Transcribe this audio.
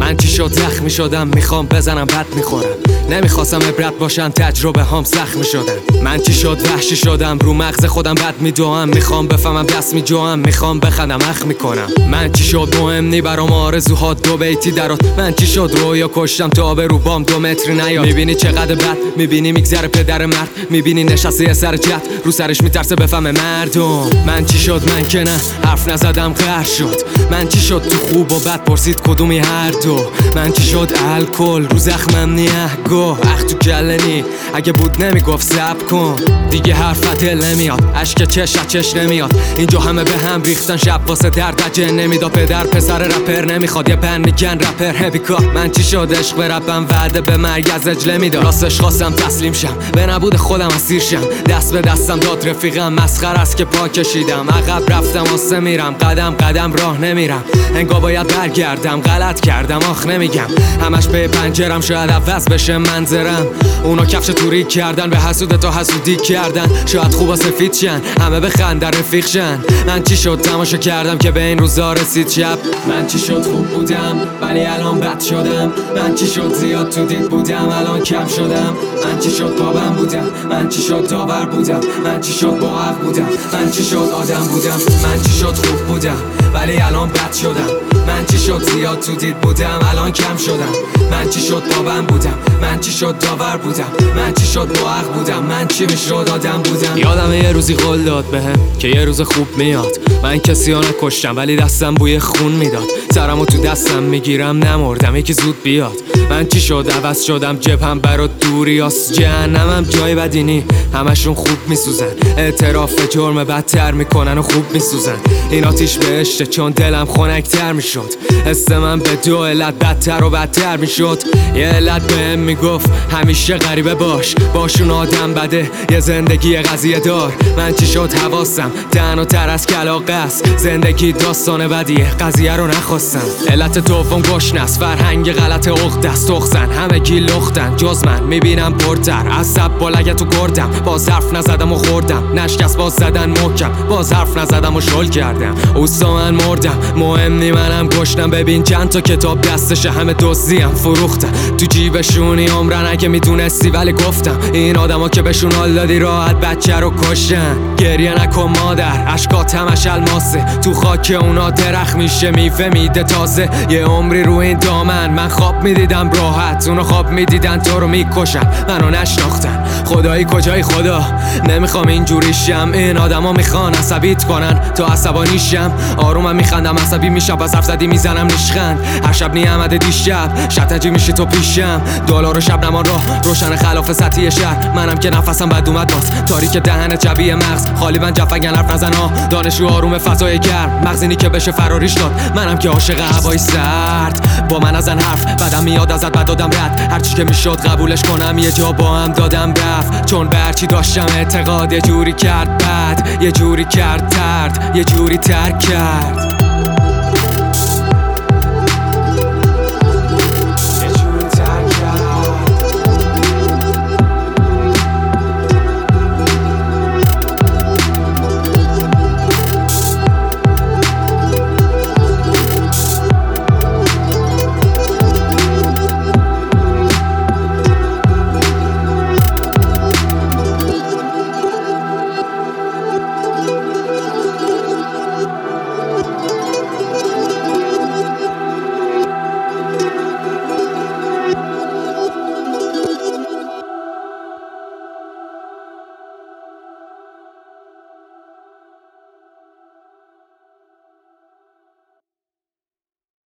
من چی شد زخمی شدم، میخوام بزنم بد میخورم. نمیخواستم عبرت باشم، تجربه هام زخمی شدن. من چی شد وحشی شدم، رو مغز خودم بد میدوام. میخوام بفهمم دست میجوام، میخوام بخندم اخ میکنم. من چی شد مهم نی برام آرزوها دو بیتی درات. من چی شد رویا کشتم تا به رو بام 2 متری نیاد. میبینی چقدر بد، میبینی میگذره پدر مرد، میبینی نشسته سر جد رو سرش میترسه بفهمه مردم. من چی شد من که نه حرف نزدم قهر شد. من چی شد تو خوب و بد پرسید کدومی هر دو. من چی شد الکل رو زخمم نیهگو اخ تو کلنی اگه بود نمیگفت صبر کن دیگه حرفت دل نمیاد اشک چش نمیاد. اینجا همه به هم ریختن شب واسه درد جن نمیدا. پدر پسر رپر نمیخواد یه پن میگن رپر هبیکا. من چی شد عشق برپم وعده به مرگ از اجله میداد. راستش خواستم تسلیم شم به نبود خودم اسیر شم. دست به دستم داد رفیقم مسخره است که پا کشیدم. عقب رفتم واسه میرم قدم راه نمیرم. انگار باید برگردم غلط کردم آخ نمیگم. همش به پنجرم شاید عوض بشه منظرم. اونا کفش توری کردن به حسود تا حسودی کردن. شاید خوبا سفید شن همه بخندن رفیق شن. من چی شد تماشا کردم که به این روزا رسید شب. من چی شد خوب بودم ولی الان بد شدم. من چی شد زیاد تو دید بودم الان کم شدم. من چی شد بابم بودم. من چی شد داور بودم. من چی شد با حق بودم. من چی شد آدم بودم. من چی شد خوب بودم ولی الان بد شدم. من چی شد زیاد تو دید بودم الان کم شدم. من چی شد بابم بودم. من چی شد داور بودم. من چی شد با حق بودم. من چی میشد آدم بودم. یادم یه روزی قول داد بهم که یه روز خوب میاد. من کسی ها نکشتم ولی دستم بوی خون میداد. سرمو تو دستم میگیرم نمردم یکی زود بیاد. من چی شد عوض شدم جبهم برات دوریاست. جهنمم جای بدینی همشون خوب میسوزن. اعتراف جرم بدتر میکنن و خوب میسوزن. این آتیش بهشته چون دلم خنک‌تر میشد. حس من به 2 علت بدتر و بدتر میشد. یه علت بهم میگفت همیشه غریبه باشون آدم بده یه زندگی قضیه دار. من چی شد حواسم تنها از کلاغه است. زندگی داستان بدیه قضیه رو نخواستم. علت دوم گشنست فرهنگ غلط عقده است. تخزن همه گی لختن جز من میبینم پرتر. از سب بالگه تو گردم باز حرف نزدم و خوردم. نشکست باز زدن محکم باز حرف نزدم و شل کردم. اوستا من مردم مهم نی منم گشتم. ببین چند تا کتاب دستشه همه دزدیم فروختن. تو جیبشونی عمرن اگه میدونستی ولی گفتم. این آدما که بهشون حال دادی راحت بچه رو کشتن. گریه نکن مادر اشکات همش الماسه. تو خاک اونا درخت میشه میوه میده تازه. یه عمری رو این دامن من خواب میدیدم راحت. اونا خواب میدیدن تو رو میکشن منو نشناختن. خدایی کجای خدا نمیخوام اینجوری شم. این آدما میخوان عصبیت کنن تا عصبانی شم. آرومم میخندم عصبی میشم از حرف زدی میزنم نیشخند. هر شب نیامده دیشب شطرنجی میشی تو پیشم. دلار و شب نمان راه روشن خلاف سطحی شهر. منم که نفسم بد اومد باز تاریک دهن جبی مغز. خالی من جفنگن حرف نزن دانشجو آروم فضای گرم. مغزینی که بشه فراریش داد. منم که عاشق هوای سرد. با من ازن حرف بدم میاد ازت بد دادم رد. هرچی که میشد قبولش کنم یه جا با هم دادم رفت. چون به هرچی داشتم اعتقاد یه جوری کرد بد یه جوری کرد ترد یه جوری ترک کرد.